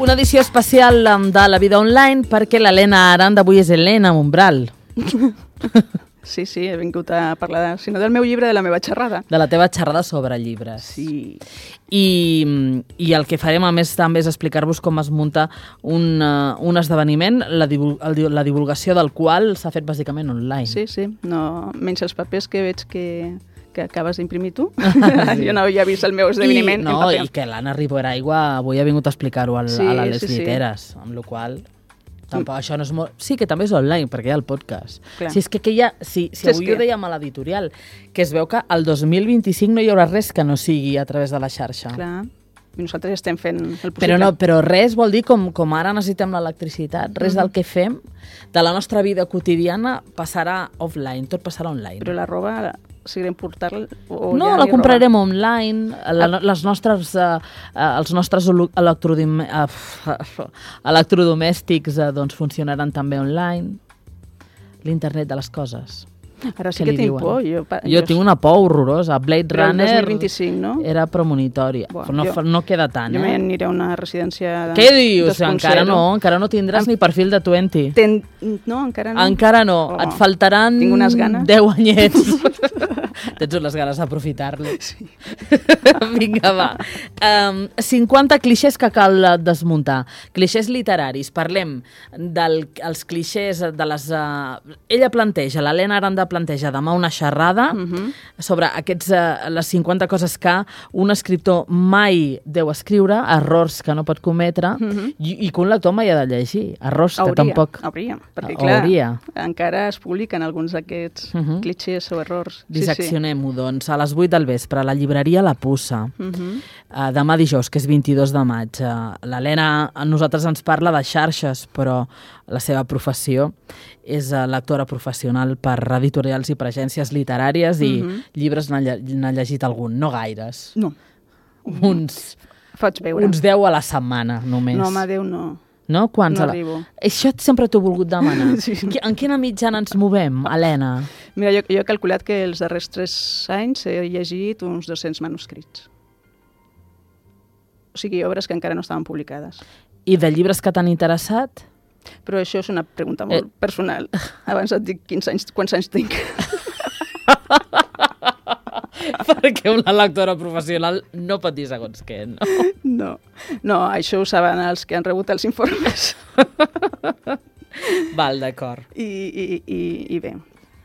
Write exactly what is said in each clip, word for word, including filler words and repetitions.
Una edició especial de La vida online perquè l'Helena Aran d'avui és Helena Umbral. Sí, sí, he vingut a parlar, si no del meu llibre, de la meva xerrada. De la teva xerrada sobre llibres. Sí. I, i el que farem, a més, també és explicar-vos com es munta un, uh, un esdeveniment, la, divul la divulgació del qual s'ha fet bàsicament online. Sí, sí, no, menys els papers que veig que, que acabes d'imprimir tu. Sí. Jo no havia vist el meu esdeveniment I, no, en paper. I que l'Anna Riberaigua avui ha vingut a explicar-ho sí, a les sí, lliteres, sí. amb la qual cosa... Tampoc, això no és molt... Sí, que també és online, perquè hi ha el podcast. Clar. Si és que, que hi ha... Si, si avui ho dèiem a l'editorial, que es veu que el dos mil vint-i-cinc no hi haurà res que no sigui a través de la xarxa. Clar. I nosaltres estem fent el possible. Però, no, però res vol dir, com, com ara necessitem l'electricitat, res mm-hmm. del que fem, de la nostra vida quotidiana, passarà offline, tot passarà online. Però la roba seguirem portar-la? No, ja la comprarem roba? online, la, les nostres, uh, uh, els nostres electrodim uh, electrodomèstics uh, doncs, funcionaran també online. L'internet de les coses. Ara sí que, que tinc por. Jo, jo, jo tinc una por horrorosa. Blade però Runner el dos mil vint-i-cinc, no? Era premonitòria. Buah, no, jo, no queda tant, jo eh? Jo m'aniré a una residència de... Què dius? Encara no, encara no tindràs Am... ni perfil de vint. Ten... No, encara no. Encara no. Oh, et faltaran tinc unes ganes. deu anyets. Tens unes ganes d'aprofitar-lo. Sí. Vinga, va. Um, cinquanta clixés que cal desmuntar. Clixés literaris. Parlem dels clixés de les... Uh... Ella planteja, l'Helena Aranda planteja demà una xerrada uh-huh. sobre aquests, uh, les cinquanta coses que un escriptor mai deu escriure, errors que no pot cometre, uh-huh. i, i que un lector mai ha de llegir. Errors hauria, que tampoc... Hauria, perquè clar, hauria. encara es publiquen alguns d'aquests uh-huh. clixés o errors. Disseccionem-ho, sí, sí. doncs, a les vuit del vespre, a la llibreria La Puça. Uh-huh. uh, demà dijous, que és vint-i-dos de maig. Uh, L'Helena a nosaltres ens parla de xarxes, però la seva professió és uh, lectora professional per editorials i per agències literàries i uh-huh. llibres n'ha llegit algun, no gaires. No. Uns, Faig veure. uns deu a la setmana, només. No, home, Déu, no. No? Quants no la... arribo. Això sempre t'ho he volgut demanar. Sí. En quina mitjana ens movem, Helena? Mira, jo, jo he calculat que els darrers tres anys he llegit uns dos-cents manuscrits. O sigui, obres que encara no estaven publicades. I de llibres que t'han interessat? Però això és una pregunta molt eh... personal. Abans et dic quins anys, quants anys tinc. Perquè una lectora professional no pot dir segons què, no? No, no, això ho saben els que han rebut els informes. Val, d'acord. I, i, i, I bé.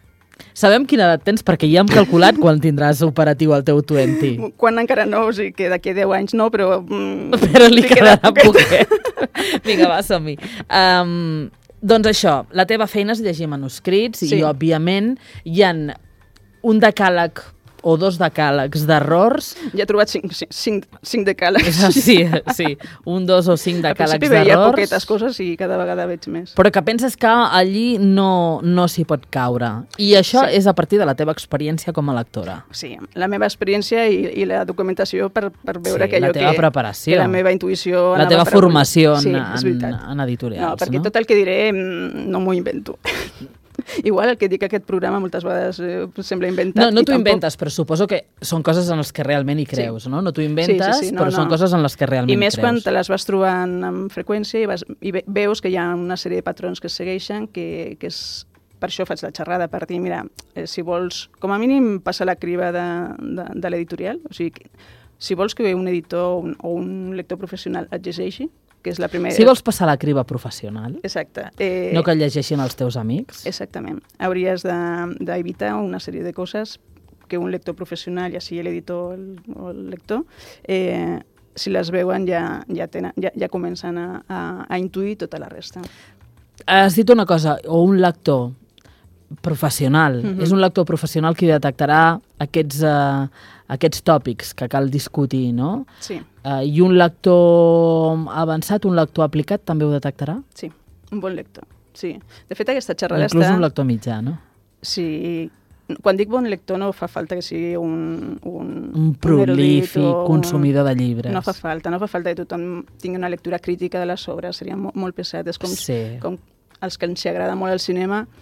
Sabem quina edat tens perquè ja hem calculat quan tindràs operatiu el teu vint. Quan encara no, o sigui que d'aquí deu anys no, però... Mm, però li, li quedarà poquet. Vinga, va, som-hi. Um, doncs això, la teva feina és llegir manuscrits sí. i, òbviament, hi ha un decàleg o dos decàlegs d'errors. Ja he trobat cinc, cinc, cinc decàlegs. Sí, sí, un, dos o cinc decàlegs d'errors. Al principi veia poquetes coses i cada vegada veig més. Però que penses que allí no, no s'hi pot caure. I això sí. és a partir de la teva experiència com a lectora. Sí, la meva experiència i, i la documentació per, per veure sí, que allò la teva que, preparació. que la meva intuïció... La teva formació en, sí, en, en editorials. No, perquè no? tot el que diré no m'ho invento. Igual el que dic aquest programa moltes vegades eh, sembla inventat. No, no t'ho tampoc... inventes, però suposo que són coses en les que realment hi creus, sí. no? No t'ho inventes, sí, sí, sí, no, però no. són coses en les que realment creus. I més creus. quan te les vas trobant amb freqüència i, vas, i veus que hi ha una sèrie de patrons que es segueixen, que, que és... Per això faig la xerrada, per dir, mira, eh, si vols, com a mínim, passar la criba de, de, de l'editorial, o sigui, si vols que un editor un, o un lector professional et llegeixi, que és la primera... Si vols passar la criba professional, exacte. Eh, no que el llegeixin els teus amics. Exactament. Hauries d'evitar de, una sèrie de coses que un lector professional, ja sigui l'editor o el lector, eh, si les veuen ja, ja, tenen, ja, ja comencen a, a, a intuir tota la resta. Has dit una cosa, o un lector professional. Uh-huh. És un lector professional qui detectarà aquests, uh, aquests tòpics que cal discutir, no? Sí. Uh, I un lector avançat, un lector aplicat, també ho detectarà? Sí, un bon lector, sí. De fet, aquesta xerrada Inclús està... un lector mitjà, no? Sí. Quan dic bon lector no fa falta que sigui un... Un, un prolífic un consumidor de llibres. No fa falta, no fa falta que tothom tingui una lectura crítica de les obres, seria molt, molt pesat. És com, sí. com els que ens agrada molt el cinema,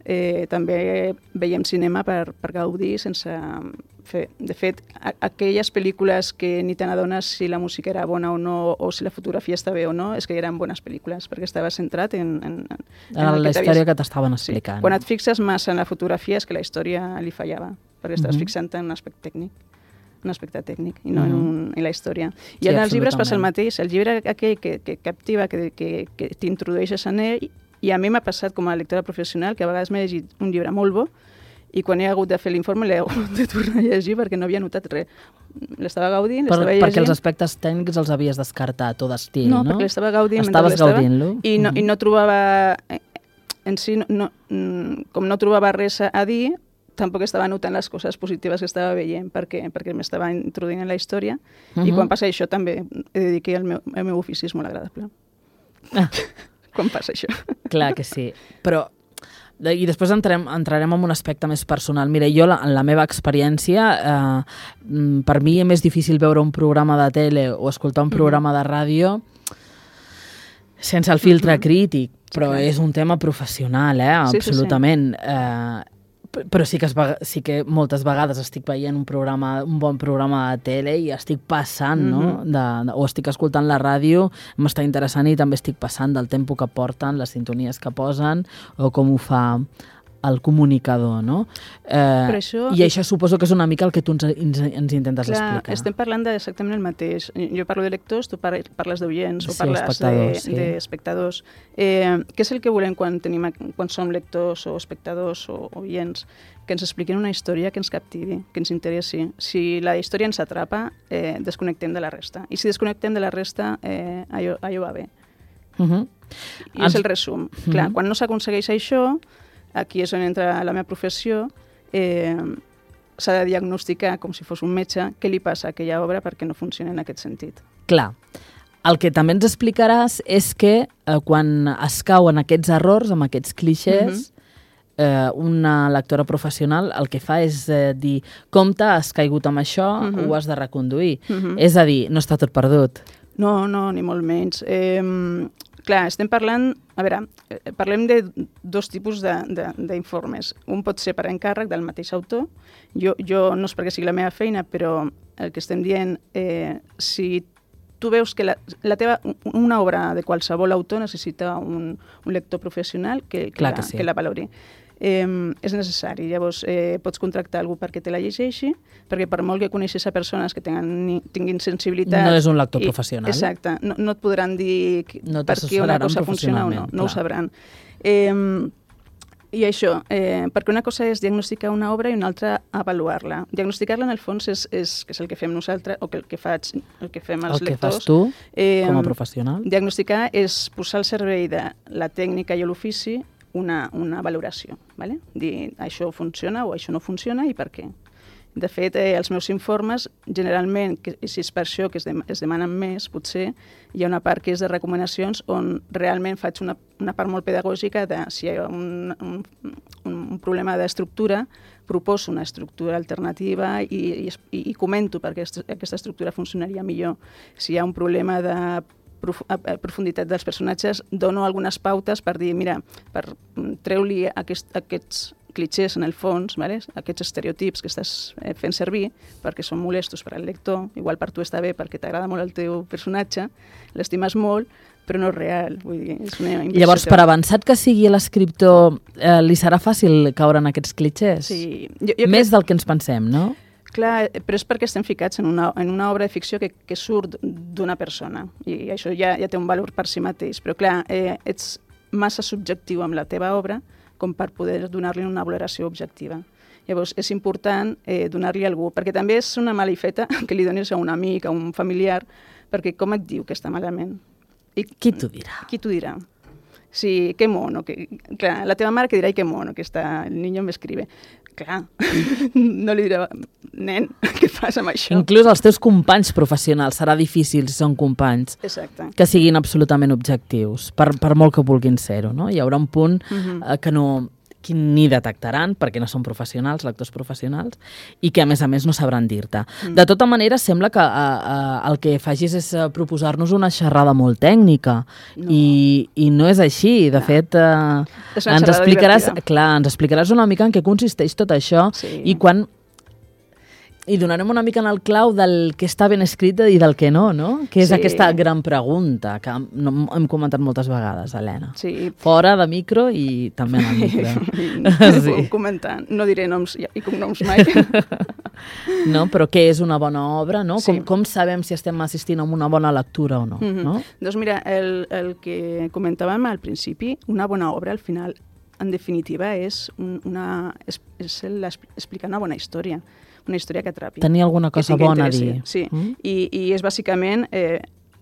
Eh, també veiem cinema per, per gaudir sense fer... De fet, a, aquelles pel·lícules que ni te n'adones si la música era bona o no, o si la fotografia està bé o no, és que eren bones pel·lícules, perquè estava centrat en... En, en, en la història que t'estaven explicant. Sí. Quan et fixes massa en la fotografia és que la història li fallava, perquè estaves uh -huh. fixant en un aspecte tècnic. un aspecte tècnic i no uh -huh. en, un, en la història. I sí, en els llibres passa el mateix. El llibre aquell que, que captiva, que, que, que t'introdueixes en ell, i a mi m'ha passat com a lectora professional que a vegades m'he llegit un llibre molt bo i quan he hagut de fer l'informe l'he hagut de tornar a llegir perquè no havia notat res. L'estava gaudint, l'estava llegint... Perquè els aspectes tècnics els havies descartat o d'estil, no? No, perquè l'estava gaudint. Estaves gaudint-lo. I, no, uh -huh. I no trobava... En si, no, no, com no trobava res a dir, tampoc estava notant les coses positives que estava veient perquè, perquè m'estava introduint en la història. Uh -huh. I quan passa això també he de dir que el meu, el meu ofici és molt agradable. Ah. Quan passa això. Clar que sí. Però, i després entrarem, entrarem en un aspecte més personal. Mira, jo, la, en la meva experiència, eh, per mi és més difícil veure un programa de tele o escoltar un programa de ràdio sense el filtre uh -huh. crític, però sí, és un tema professional, eh? Absolutament. Sí, sí, sí. Eh, però sí que, es, sí que moltes vegades estic veient un programa, un bon programa de tele i estic passant, mm-hmm. no? De, de, o estic escoltant la ràdio, m'està interessant i també estic passant del tempo que porten, les sintonies que posen o com ho fa el comunicador, no? Eh, això, I això suposo que és una mica el que tu ens, ens, ens intentes clar, explicar. Estem parlant d'exactament el mateix. Jo parlo de lectors, tu parles d'oients o sí, parles d'espectadors. Sí. Eh, què és el que volem quan, tenim, quan som lectors o espectadors o oients? Que ens expliquin una història que ens captivi, que ens interessi. Si la història ens atrapa, eh, desconnectem de la resta. I si desconnectem de la resta, eh, allò, allò va bé. Uh-huh. I és el resum. Uh-huh. Clar, quan no s'aconsegueix això, aquí és on entra la meva professió, eh, s'ha de diagnosticar com si fos un metge què li passa a aquella obra perquè no funciona en aquest sentit. Clar. El que també ens explicaràs és que eh, quan es cauen aquests errors, amb aquests clixés, uh-huh. eh, una lectora professional el que fa és eh, dir, compte, has caigut amb això, uh-huh. ho has de reconduir. Uh-huh. És a dir, no està tot perdut. No, no, ni molt menys. Eh, clar, estem parlant... A veure, parlem de dos tipus d'informes. Un pot ser per encàrrec del mateix autor. Jo, jo no és perquè sigui la meva feina, però el que estem dient, eh, si tu veus que la, la teva, una obra de qualsevol autor necessita un, un lector professional que, que, la, que, sí. que la valori. Eh, és necessari. Llavors, eh, pots contractar algú perquè te la llegeixi, perquè per molt que coneixis a persones que tinguin, tinguin sensibilitat... No és un lector i, professional. Exacte. No, no et podran dir no per què una cosa funciona o no. No clar. Ho sabran. Eh, I això, eh, perquè una cosa és diagnosticar una obra i una altra avaluar-la. Diagnosticar-la, en el fons, és, és, que és el que fem nosaltres, o que el que faig, el que fem els el lectors. El que fas tu, eh, com a professional. Diagnosticar és posar al servei de la tècnica i l'ofici Una, una valoració, ¿vale? Dir això funciona o això no funciona i per què. De fet, eh, els meus informes, generalment, que, si és per això que es, de, es demanen més, potser hi ha una part que és de recomanacions on realment faig una, una part molt pedagògica de si hi ha un, un, un problema d'estructura, proposo una estructura alternativa i, i, i comento per què aquesta estructura funcionaria millor. Si hi ha un problema de profunditat dels personatges, dono algunes pautes per dir, mira, per treu-li aquest, aquests clichés en el fons, ¿vale? Aquests estereotips que estàs fent servir perquè són molestos per al lector, igual per tu està bé perquè t'agrada molt el teu personatge, l'estimes molt, però no és real. Vull dir, és una Llavors, per avançat que sigui l'escriptor, eh, li serà fàcil caure en aquests clichés? Sí. Jo, jo Més crec... del que ens pensem, no? Clar, però és perquè estem ficats en una, en una obra de ficció que, que surt d'una persona i això ja, ja té un valor per si mateix. Però clar, eh, ets massa subjectiu amb la teva obra com per poder donar-li una valoració objectiva. Llavors, és important eh, donar-li a algú, perquè també és una malifeta que li donis a un amic, a un familiar, perquè com et diu que està malament? I qui t'ho dirà? Qui t'ho dirà? Sí, que mono. Que, clar, la teva mare que dirà, que mono, que està, el niño m'escribe. Clar, no li dirà, nen, què fas amb això? Inclús els teus companys professionals serà difícil, si són companys, Exacte. que siguin absolutament objectius, per, per molt que vulguin ser-ho, no? Hi haurà un punt uh-huh. eh, que no... que ni detectaran, perquè no són professionals, lectors professionals, i que, a més a més, no sabran dir-te. Mm. De tota manera, sembla que a, a, el que facis és proposar-nos una xerrada molt tècnica, no. I, i no és així. De no. fet, eh, ens explicaràs, clar, ens explicaràs una mica en què consisteix tot això, sí. i quan... I donarem una mica en el clau del que està ben escrit i del que no, no? Que és sí. aquesta gran pregunta que hem, hem comentat moltes vegades, Helena. Sí. Fora de micro i també en el micro. sí. Comentant. No diré noms i cognoms mai. no, però què és una bona obra, no? Sí. Com, com sabem si estem assistint a una bona lectura o no? Mm-hmm. no? Doncs mira, el, el que comentàvem al principi, una bona obra, al final, en definitiva, és, una, és, és el, explicar una bona història. Una història que atrapi. Tenir alguna cosa bona a dir. Sí, mm? I, i és bàsicament, eh,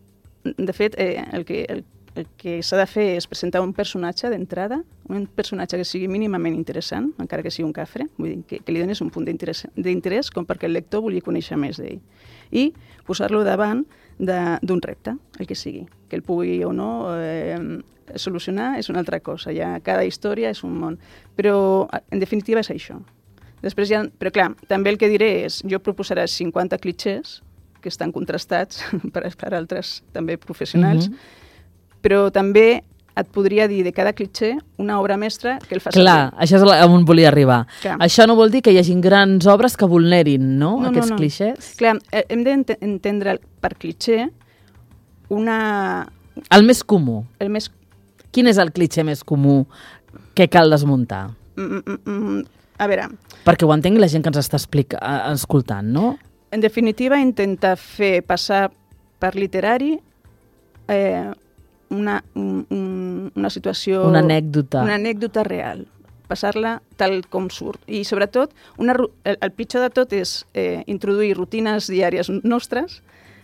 de fet, eh, el que, el, el que s'ha de fer és presentar un personatge d'entrada, un personatge que sigui mínimament interessant, encara que sigui un cafre, vull dir, que, que li donis un punt d'interès com perquè el lector vulgui conèixer més d'ell. I posar-lo davant d'un repte, el que sigui. Que el pugui o no eh, solucionar és una altra cosa. Ja cada història és un món. Però, en definitiva, és això. Després ja, però clar, també el que diré és, jo proposaré cinquanta clichés que estan contrastats per, per altres també professionals, mm-hmm. però també et podria dir de cada cliché una obra mestra que el fa servir. Clar, això és on volia arribar. Clar. Això no vol dir que hi hagin grans obres que vulnerin, no?, no aquests no, no. clichés. Clar, hem d'entendre per cliché una... El més comú. El més... Quin és el cliché més comú que cal desmuntar? Mm, mm, mm, a veure... Perquè ho entengui la gent que ens està explica, escoltant, no? En definitiva, intenta fer passar per literari eh, una, un, una situació... Una anècdota. Una anècdota real. Passar-la tal com surt. I, sobretot, una, el, el pitjor de tot és eh, introduir rutines diàries nostres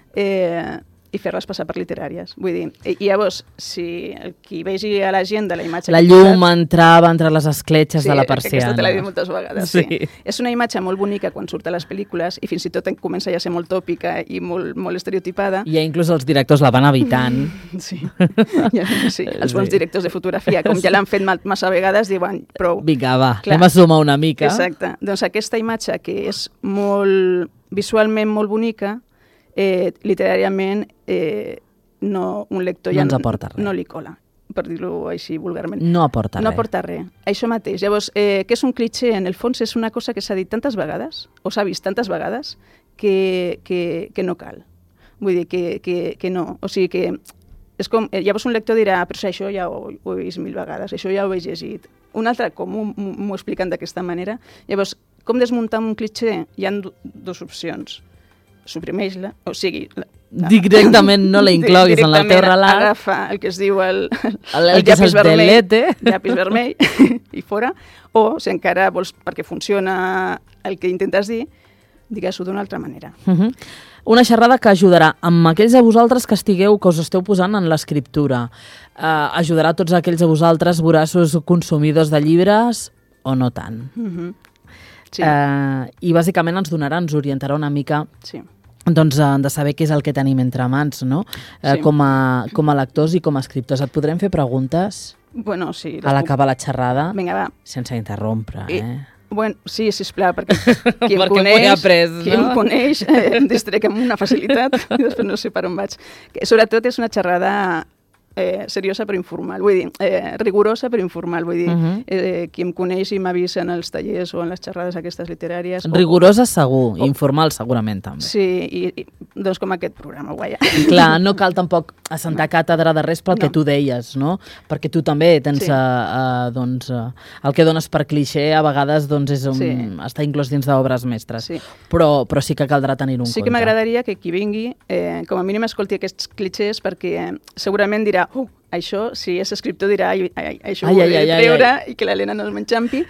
eh, i fer-les passar per literàries. Vull dir, i, i llavors, si el qui vegi a la gent de la imatge... La llum posat, entrava entre les escletxes sí, de la persiana. Sí, aquesta te l'he dit moltes vegades. Sí. Sí. És una imatge molt bonica quan surt a les pel·lícules i fins i tot comença ja a ser molt tòpica i molt, molt estereotipada. I ja inclús els directors la van evitant. Sí, ja, sí. Els bons directors de fotografia, com ja l'han fet massa vegades, diuen prou. Vinga, va, clar. Anem a sumar una mica. Exacte. Doncs aquesta imatge que és molt visualment molt bonica, Eh, literàriament eh, no, un lector no ja no, no li cola, per dir-ho així vulgarment. No aporta no res. No aporta res. Això mateix. Llavors, eh, què és un cliché? En el fons és una cosa que s'ha dit tantes vegades, o s'ha vist tantes vegades, que, que, que no cal. Vull dir, que, que, que no. O sigui que és com, eh, llavors un lector dirà, però això ja ho, ho he vist mil vegades, això ja ho he llegit. Un altre, com m'ho expliquen d'aquesta manera. Llavors, com desmuntar un cliché? Hi ha dues opcions. Suprimeix-la, o sigui... La, directament no la incloguis en el teu relat. Agafa el que es diu el, el, el, el llapis llapis vermell, delete. llapis vermell i fora, o si encara vols, perquè funciona el que intentes dir, digues-ho d'una altra manera. Uh-huh. Una xerrada que ajudarà amb aquells de vosaltres que estigueu, que us esteu posant en l'escriptura. Uh, ajudarà a tots aquells de vosaltres voraços consumidors de llibres o no tant. Uh-huh. Sí. Uh, I bàsicament ens donarà, ens orientarà una mica... Sí. Doncs uh, de saber què és el que tenim entre mans, no? Uh, sí. com, a, com a lectors i com a escriptors. Et podrem fer preguntes bueno, sí, a l'acabar la xerrada? Vinga, va. Sense interrompre, I, eh? Bueno, sí, sisplau, perquè qui em perquè coneix, après, no? qui em coneix eh, em distrec amb una facilitat i després no sé per on vaig. Que, sobretot és una xerrada eh, seriosa però informal, vull dir, eh, rigorosa però informal, vull dir, uh-huh. eh, qui em coneix i m'ha vist en els tallers o en les xerrades aquestes literàries... Rigorosa o, segur, o, informal segurament també. Sí, i, i doncs com aquest programa, guaia. Clar, no cal tampoc assentar no. càtedra de res pel no. que tu deies, no? Perquè tu també tens, sí. uh, uh, doncs, uh, el que dones per cliché a vegades doncs, és un, sí. està inclòs dins d'obres mestres, sí. Però, però sí que caldrà tenir un sí compte. Que m'agradaria que qui vingui, eh, com a mínim escolti aquests clichés perquè eh, segurament dirà oh, això, si és escriptor dirà ai, ai, això ai, ho he de treure ai, ai. I que l'Helena no el m'enxampi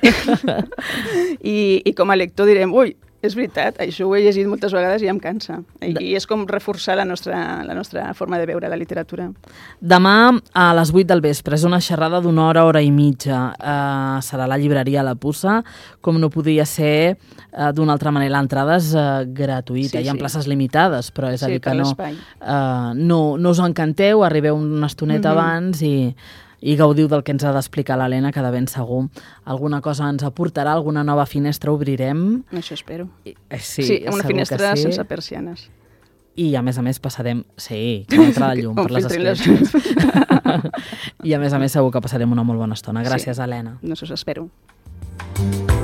I, i com a lector direm ui, és veritat, això ho he llegit moltes vegades i em cansa. I, i és com reforçar la nostra, la nostra forma de veure la literatura. Demà a les vuit del vespre és una xerrada d'una hora, hora i mitja. Uh, serà a la llibreria La Puça, com no podia ser uh, d'una altra manera. L'entrada és uh, gratuïta, sí, hi ha sí. places limitades, però és a dir sí, que no, uh, no, no us encanteu, arribeu una estoneta mm-hmm. abans i... i gaudiu del que ens ha d'explicar l'Helena, que de ben segur alguna cosa ens aportarà, alguna nova finestra obrirem. Això espero. I, eh, sí, sí, una finestra sí. sense persianes. I a més a més passarem... Sí, que entra la llum per les escletxes. I a més a més segur que passarem una molt bona estona. Gràcies, sí. Helena. No s'us espero.